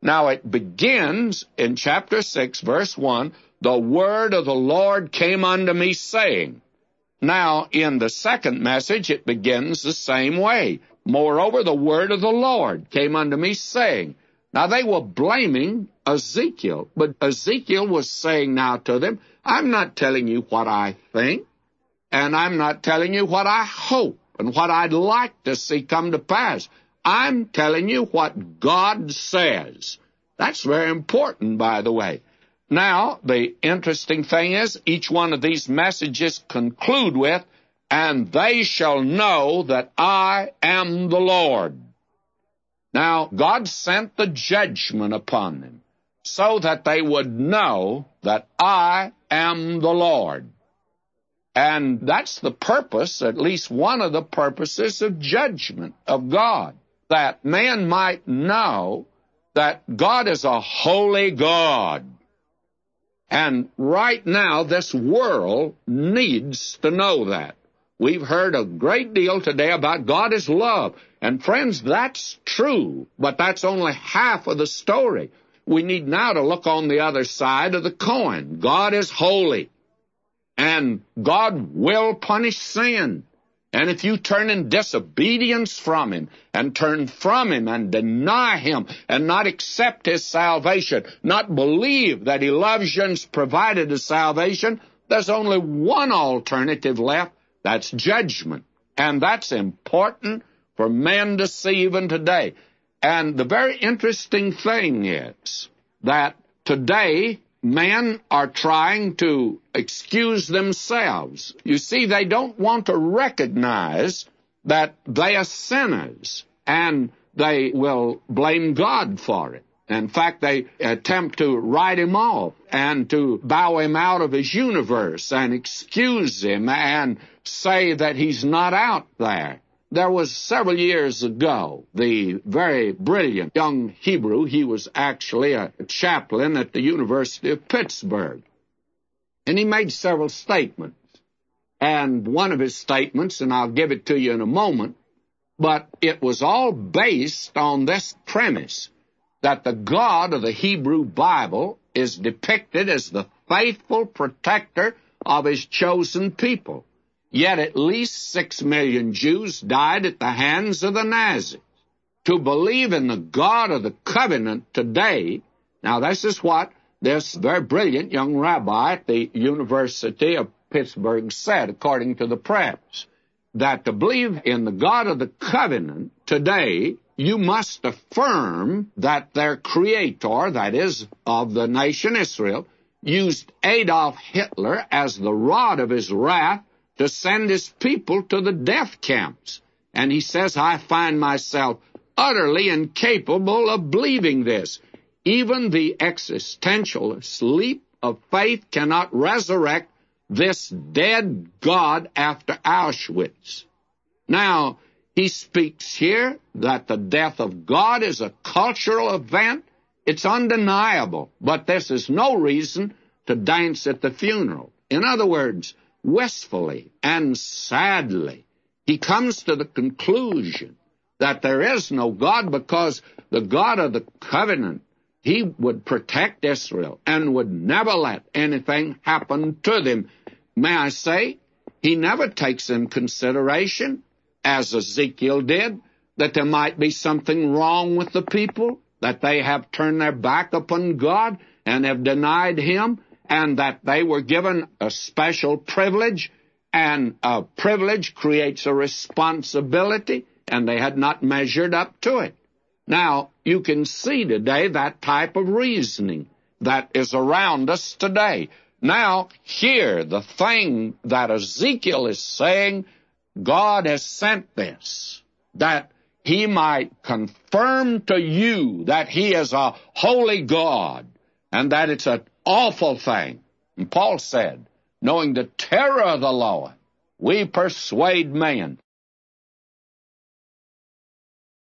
Now it begins in chapter 6, verse 1, the word of the Lord came unto me, saying. Now, in the second message, it begins the same way. Moreover, the word of the Lord came unto me, saying. Now, they were blaming Ezekiel, but Ezekiel was saying now to them, I'm not telling you what I think, and I'm not telling you what I hope and what I'd like to see come to pass. I'm telling you what God says. That's very important, by the way. Now, the interesting thing is, each one of these messages conclude with, and they shall know that I am the Lord. Now, God sent the judgment upon them so that they would know that I am the Lord. And that's the purpose, at least one of the purposes of judgment of God, that man might know that God is a holy God. And right now, this world needs to know that. We've heard a great deal today about God is love. And friends, that's true, but that's only half of the story. We need now to look on the other side of the coin. God is holy, and God will punish sin. And if you turn in disobedience from Him, and turn from Him, and deny Him, and not accept His salvation, not believe that He loves you and's provided His salvation, there's only one alternative left. That's judgment. And that's important for men to see even today. And the very interesting thing is that today, men are trying to excuse themselves. You see, they don't want to recognize that they are sinners, and they will blame God for it. In fact, they attempt to write Him off and to bow Him out of His universe and excuse Him and say that He's not out there. There was several years ago, the very brilliant young Hebrew, he was actually a chaplain at the University of Pittsburgh, and he made several statements. And one of his statements, and I'll give it to you in a moment, but it was all based on this premise, that the God of the Hebrew Bible is depicted as the faithful protector of His chosen people. Yet at least 6 million Jews died at the hands of the Nazis. To believe in the God of the covenant today, now this is what this very brilliant young rabbi at the University of Pittsburgh said, according to the press, that to believe in the God of the covenant today, you must affirm that their creator, that is, of the nation Israel, used Adolf Hitler as the rod of his wrath to send his people to the death camps. And he says, I find myself utterly incapable of believing this. Even the existentialist leap of faith cannot resurrect this dead God after Auschwitz. Now, he speaks here that the death of God is a cultural event. It's undeniable, but this is no reason to dance at the funeral. In other words, wistfully and sadly, he comes to the conclusion that there is no God, because the God of the covenant, He would protect Israel and would never let anything happen to them. May I say, He never takes in consideration, as Ezekiel did, that there might be something wrong with the people, that they have turned their back upon God and have denied Him, and that they were given a special privilege, and a privilege creates a responsibility, and they had not measured up to it. Now, you can see today that type of reasoning that is around us today. Now, here, the thing that Ezekiel is saying, God has sent this, that He might confirm to you that He is a holy God, and that it's an awful thing. And Paul said, knowing the terror of the Lord, we persuade men.